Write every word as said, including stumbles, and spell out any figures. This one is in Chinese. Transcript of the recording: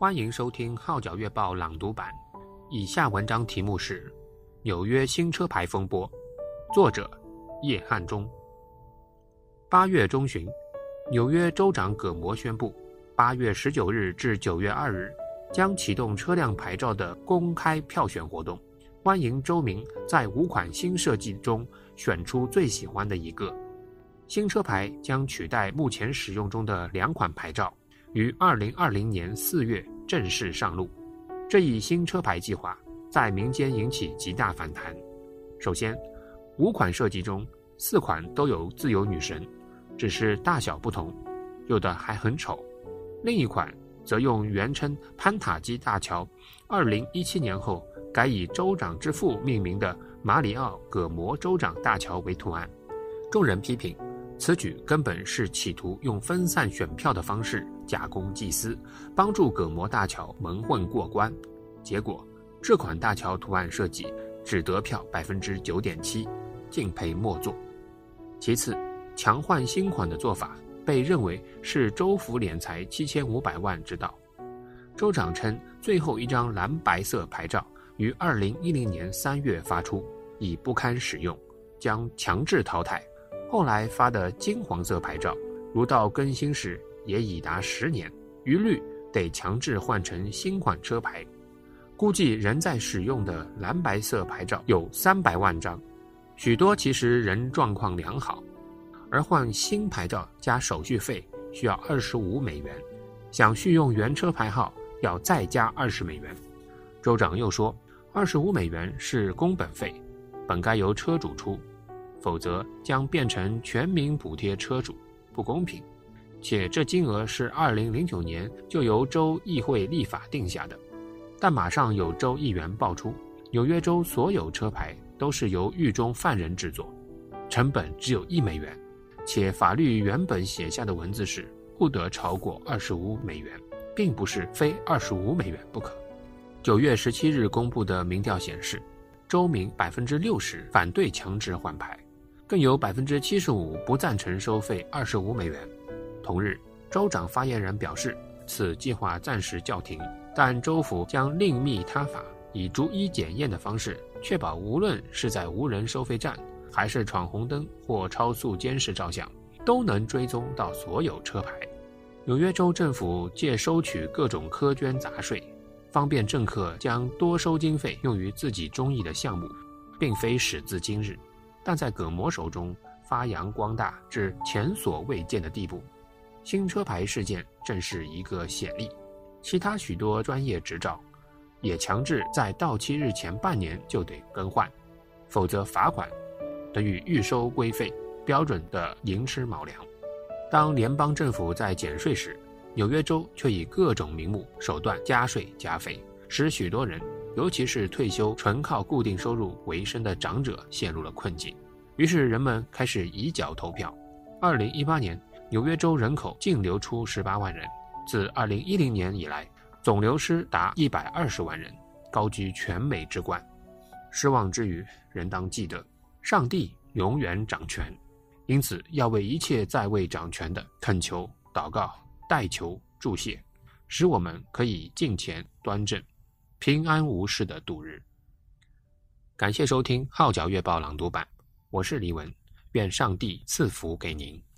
欢迎收听号角月报朗读版。以下文章题目是纽约新车牌风波，作者叶汉忠。八月中旬，纽约州长葛摩宣布，八月十九日至九月二日将启动车辆牌照的公开票选活动，欢迎州民在五款新设计中选出最喜欢的一个。新车牌将取代目前使用中的两款牌照，于二零二零年四月正式上路。这一新车牌计划在民间引起极大反弹。首先，五款设计中四款都有自由女神，只是大小不同，有的还很丑。另一款则用原称潘塔基大桥二零一七年后改以州长之父命名的马里奥·葛摩州长大桥为图案。众人批评此举根本是企图用分散选票的方式假公济私，帮助葛摩大桥蒙混过关。结果，这款大桥图案设计只得票 百分之九点七， 敬陪末座。其次，强换新款的做法被认为是州府敛财七千五百万之道。州长称，最后一张蓝白色牌照于二零一零年三月发出，已不堪使用，将强制淘汰。后来发的金黄色牌照，如到更新时也已达十年，一律得强制换成新款车牌。估计仍在使用的蓝白色牌照有三百万张，许多其实仍状况良好。而换新牌照加手续费需要二十五美元，想续用原车牌号要再加二十美元。州长又说，二十五美元是工本费，本该由车主出，否则将变成全民补贴车主，不公平。且这金额是二零零九年就由州议会立法定下的。但马上有州议员爆出，纽约州所有车牌都是由狱中犯人制作，成本只有一美元，且法律原本写下的文字是不得超过二十五美元，并不是非二十五美元不可。九月十七日公布的民调显示，州民 百分之六十 反对强制换牌，更有 百分之七十五 不赞成收费二十五美元。同日，州长发言人表示，此计划暂时叫停，但州府将另觅他法，以逐一检验的方式，确保无论是在无人收费站，还是闯红灯或超速监视照相，都能追踪到所有车牌。纽约州政府借收取各种苛捐杂税，方便政客将多收经费用于自己中意的项目，并非始自今日，但在葛摩手中发扬光大至前所未见的地步。新车牌事件正是一个显例，其他许多专业执照也强制在到期日前半年就得更换，否则罚款等于预收规费，标准的寅吃卯粮。当联邦政府在减税时，纽约州却以各种名目手段加税加费，使许多人，尤其是退休纯靠固定收入为生的长者陷入了困境。于是人们开始以脚投票。二零一八年，纽约州人口净流出十八万人，自二零一零年以来，总流失达一百二十万人，高居全美之冠。失望之余，人当记得，上帝永远掌权，因此要为一切在位掌权的恳求、祷告、代求、祝谢，使我们可以敬虔端正、平安无事的度日。感谢收听号角月报朗读版，我是黎文，愿上帝赐福给您。